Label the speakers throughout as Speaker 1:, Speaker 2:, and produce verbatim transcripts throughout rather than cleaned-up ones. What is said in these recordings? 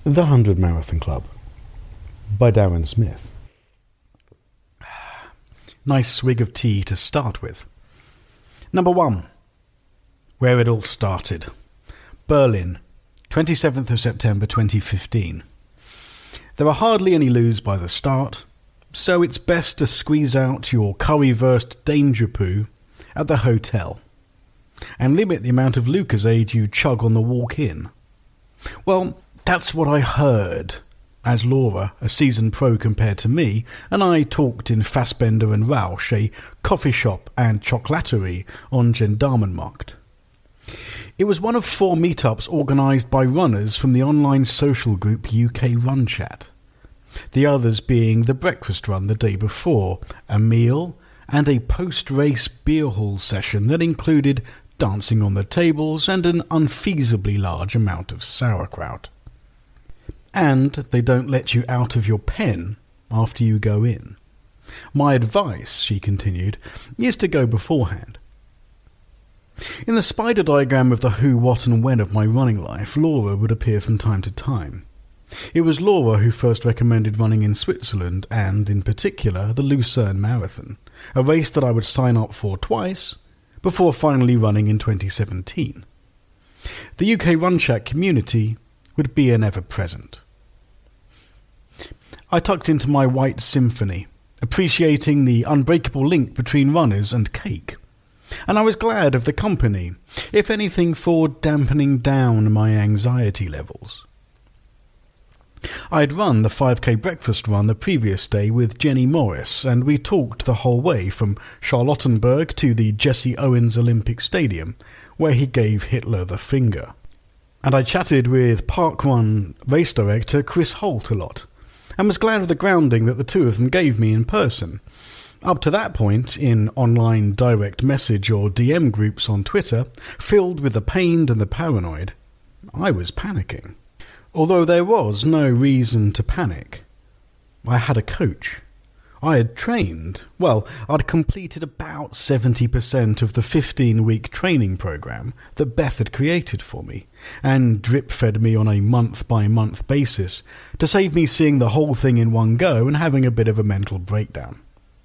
Speaker 1: The Hundred Marathon Club by Darren Smith.
Speaker 2: Nice swig of tea to start with. Number one. Where it all started. Berlin, twenty-seventh of September twenty fifteen. There are hardly any loos by the start, so it's best to squeeze out your curry-versed danger poo at the hotel and limit the amount of Lucozade you chug on the walk in. Well, that's what I heard, as Laura, a seasoned pro compared to me, and I talked in Fassbender and Rausch, a coffee shop and chocolaterie on Gendarmenmarkt. It was one of four meetups organised by runners from the online social group U K Run Chat, the others being the breakfast run the day before, a meal, and a post-race beer hall session that included dancing on the tables and an unfeasibly large amount of sauerkraut. And they don't let you out of your pen after you go in. My advice, she continued, is to go beforehand. In the spider diagram of the who, what and when of my running life, Laura would appear from time to time. It was Laura who first recommended running in Switzerland and, in particular, the Lucerne Marathon, a race that I would sign up for twice before finally running in twenty seventeen. The U K Run Chat community would be an ever-present. I tucked into my white symphony, appreciating the unbreakable link between runners and cake, and I was glad of the company, if anything for dampening down my anxiety levels. I had run the five K breakfast run the previous day with Jenny Morris, and we talked the whole way from Charlottenburg to the Jesse Owens Olympic Stadium, where he gave Hitler the finger. And I chatted with Parkrun race director Chris Holt a lot, and was glad of the grounding that the two of them gave me in person. Up to that point, in online direct message or D M groups on Twitter, filled with the pained and the paranoid, I was panicking. Although there was no reason to panic. I had a coach. I had trained, well, I'd completed about seventy percent of the fifteen-week training program that Beth had created for me, and drip-fed me on a month-by-month basis to save me seeing the whole thing in one go and having a bit of a mental breakdown.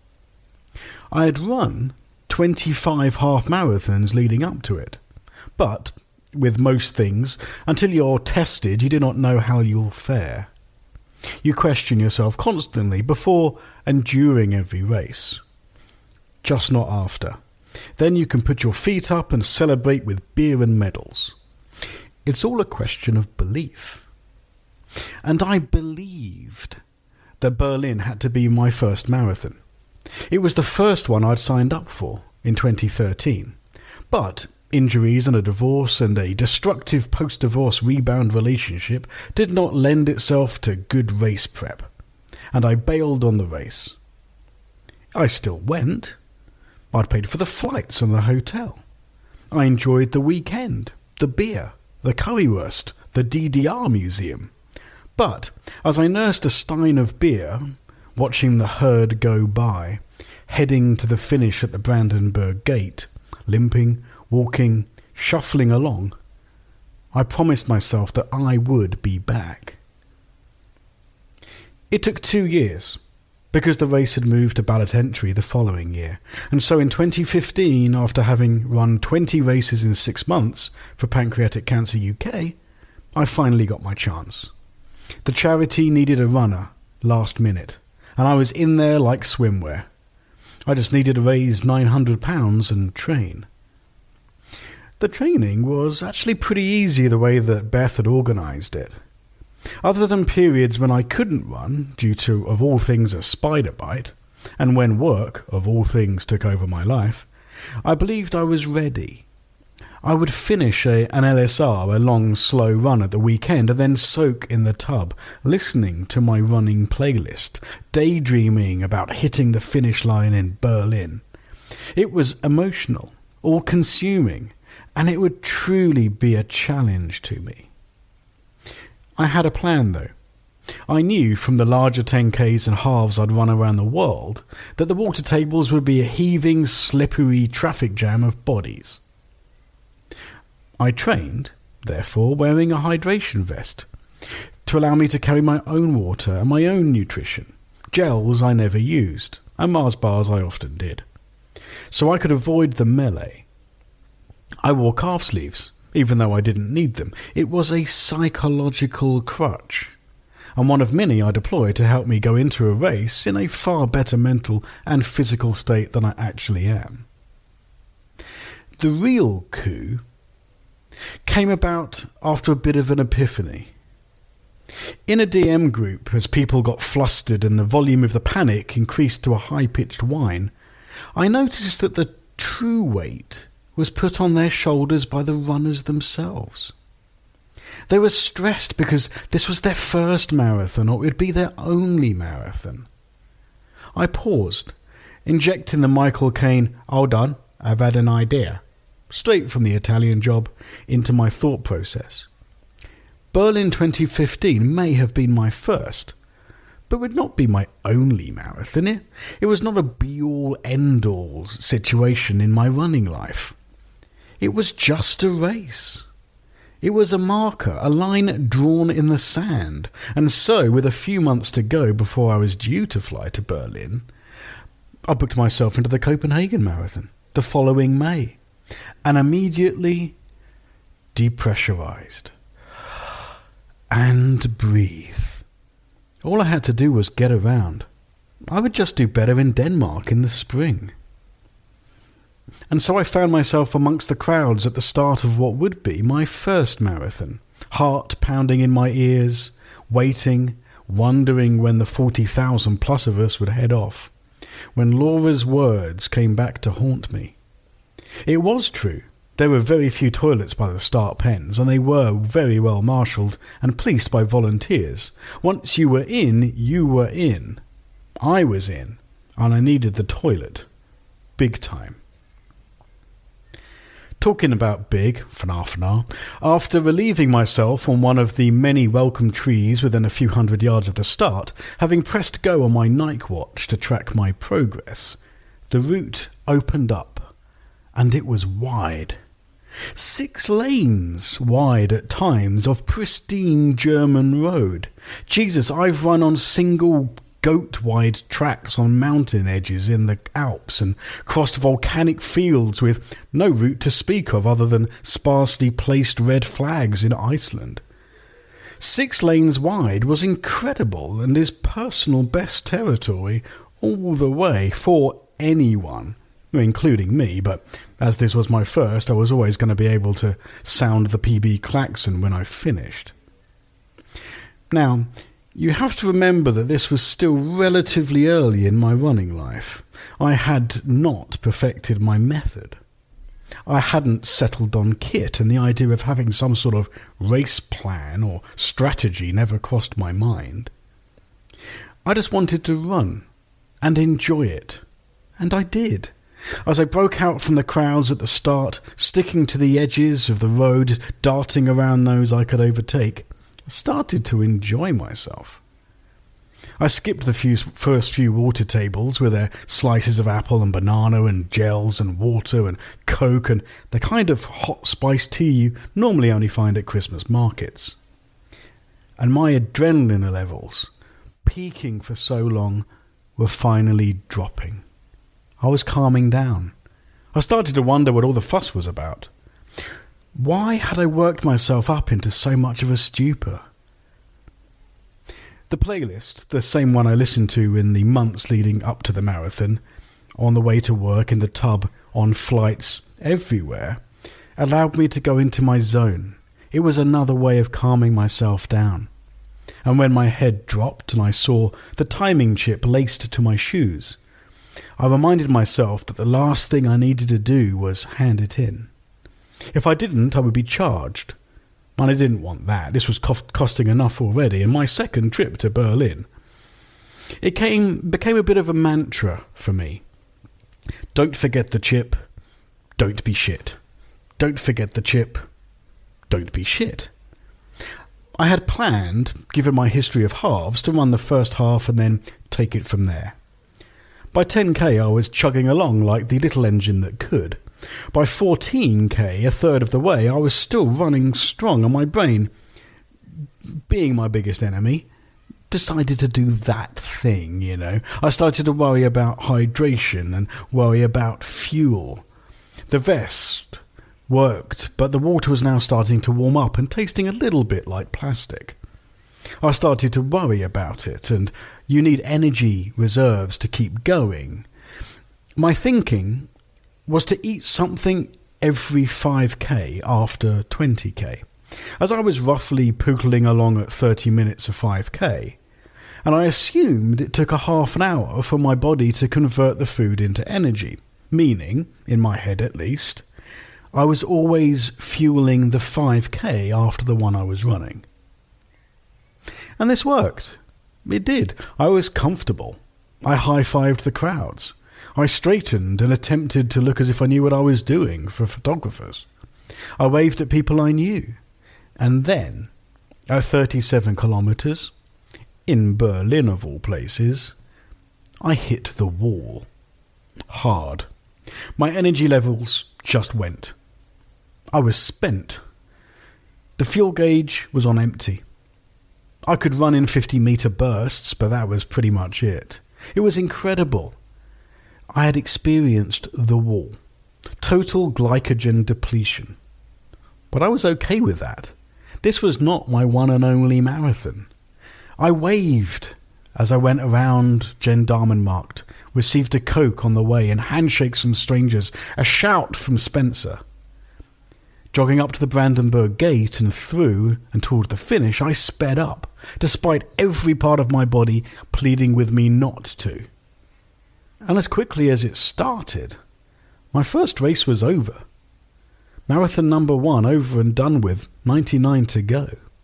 Speaker 2: I had run twenty-five half-marathons leading up to it, but, with most things, until you're tested, you do not know how you'll fare. You question yourself constantly before and during every race. Just not after. Then you can put your feet up and celebrate with beer and medals. It's all a question of belief. And I believed that Berlin had to be my first marathon. It was the first one I'd signed up for in twenty thirteen. But injuries and a divorce and a destructive post-divorce rebound relationship did not lend itself to good race prep, and I bailed on the race. I still went. I'd paid for the flights and the hotel. I enjoyed the weekend, the beer, the currywurst, the D D R museum. But as I nursed a stein of beer, watching the herd go by, heading to the finish at the Brandenburg Gate, limping, walking, shuffling along, I promised myself that I would be back. It took two years, because the race had moved to ballot entry the following year, and so in twenty fifteen, after having run twenty races in six months for Pancreatic Cancer U K, I finally got my chance. The charity needed a runner last minute, and I was in there like swimwear. I just needed to raise nine hundred pounds and train. The training was actually pretty easy the way that Beth had organised it. Other than periods when I couldn't run, due to, of all things, a spider bite, and when work, of all things, took over my life, I believed I was ready. I would finish a, an L S R, a long, slow run at the weekend, and then soak in the tub, listening to my running playlist, daydreaming about hitting the finish line in Berlin. It was emotional, all-consuming, and it would truly be a challenge to me. I had a plan, though. I knew from the larger ten Ks and halves I'd run around the world that the water tables would be a heaving, slippery traffic jam of bodies. I trained, therefore, wearing a hydration vest. to allow me to carry my own water and my own nutrition. Gels I never used, and Mars bars I often did. So I could avoid the melee. I wore calf sleeves, even though I didn't need them. It was a psychological crutch, and one of many I deployed to help me go into a race in a far better mental and physical state than I actually am. The real coup came about after a bit of an epiphany. In a D M group, as people got flustered and the volume of the panic increased to a high-pitched whine, I noticed that the true weight was put on their shoulders by the runners themselves. They were stressed because this was their first marathon, or it would be their only marathon. I paused, injecting the Michael Caine, "Hold on, I've had an idea," straight from the Italian Job into my thought process. Berlin twenty fifteen may have been my first, but would not be my only marathon. It, it was not a be-all, end-all situation in my running life. It was just a race. It was a marker, a line drawn in the sand. And so, with a few months to go before I was due to fly to Berlin, I booked myself into the Copenhagen Marathon the following May, and immediately depressurized and breathe. All I had to do was get around. I would just do better in Denmark in the spring. And so I found myself amongst the crowds at the start of what would be my first marathon, heart pounding in my ears, waiting, wondering when the forty thousand plus of us would head off, when Laura's words came back to haunt me. It was true. There were very few toilets by the start pens, and they were very well marshalled and policed by volunteers. Once you were in, you were in. I was in, and I needed the toilet. Big time. Talking about big, fna fna, after relieving myself on one of the many welcome trees within a few hundred yards of the start, having pressed go on my Nike watch to track my progress, the route opened up, and it was wide. Six lanes wide at times of pristine German road. Jesus, I've run on single goat-wide tracks on mountain edges in the Alps and crossed volcanic fields with no route to speak of other than sparsely placed red flags in Iceland. Six lanes wide was incredible and is personal best territory all the way for anyone, including me, but as this was my first, I was always going to be able to sound the P B klaxon when I finished. Now, you have to remember that this was still relatively early in my running life. I had not perfected my method. I hadn't settled on kit, and the idea of having some sort of race plan or strategy never crossed my mind. I just wanted to run and enjoy it, and I did. As I broke out from the crowds at the start, sticking to the edges of the road, darting around those I could overtake, I started to enjoy myself. I skipped the few, first few water tables with their slices of apple and banana and gels and water and Coke and the kind of hot spiced tea you normally only find at Christmas markets. And my adrenaline levels, peaking for so long, were finally dropping. I was calming down. I started to wonder what all the fuss was about. Why had I worked myself up into so much of a stupor? The playlist, the same one I listened to in the months leading up to the marathon, on the way to work, in the tub, on flights, everywhere, allowed me to go into my zone. It was another way of calming myself down. And when my head dropped and I saw the timing chip laced to my shoes, I reminded myself that the last thing I needed to do was hand it in. If I didn't, I would be charged. And I didn't want that. This was cost- costing enough already, and my second trip to Berlin. It came became a bit of a mantra for me. Don't forget the chip. Don't be shit. Don't forget the chip. Don't be shit. I had planned, given my history of halves, to run the first half and then take it from there. By ten K I was chugging along like the little engine that could. By fourteen K, a third of the way, I was still running strong, and my brain being my biggest enemy, decided to do that thing, you know. I started to worry about hydration and worry about fuel. The vest worked, but the water was now starting to warm up and tasting a little bit like plastic. I started to worry about it, and you need energy reserves to keep going. My thinking was to eat something every five k after twenty k, as I was roughly pootling along at thirty minutes of five k, and I assumed it took a half an hour for my body to convert the food into energy, meaning, in my head at least, I was always fueling the five k after the one I was running. And this worked. It did. I was comfortable. I high-fived the crowds. I straightened and attempted to look as if I knew what I was doing for photographers. I waved at people I knew. And then, at thirty-seven kilometres, in Berlin of all places, I hit the wall. Hard. My energy levels just went. I was spent. The fuel gauge was on empty. I could run in fifty metre bursts, but that was pretty much it. It was incredible. I had experienced the wall. Total glycogen depletion. But I was okay with that. This was not my one and only marathon. I waved as I went around Gendarmenmarkt, received a Coke on the way and handshakes from strangers, a shout from Spencer. Jogging up to the Brandenburg Gate and through and toward the finish, I sped up, despite every part of my body pleading with me not to. And as quickly as it started, my first race was over. Marathon number one over and done with, ninety-nine to go.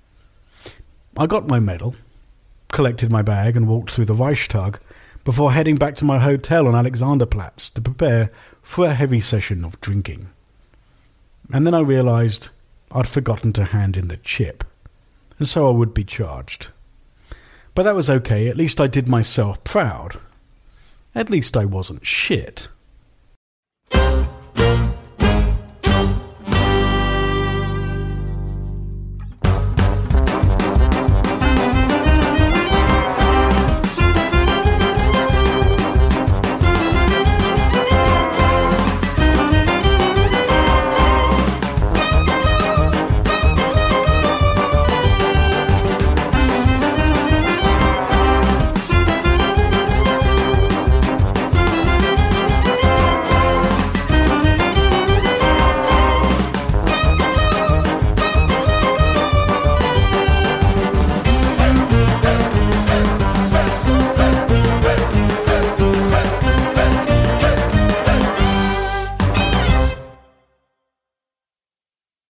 Speaker 2: I got my medal, collected my bag and walked through the Reichstag before heading back to my hotel on Alexanderplatz to prepare for a heavy session of drinking. And then I realised I'd forgotten to hand in the chip, and so I would be charged. But that was okay, at least I did myself proud. At least I wasn't shit.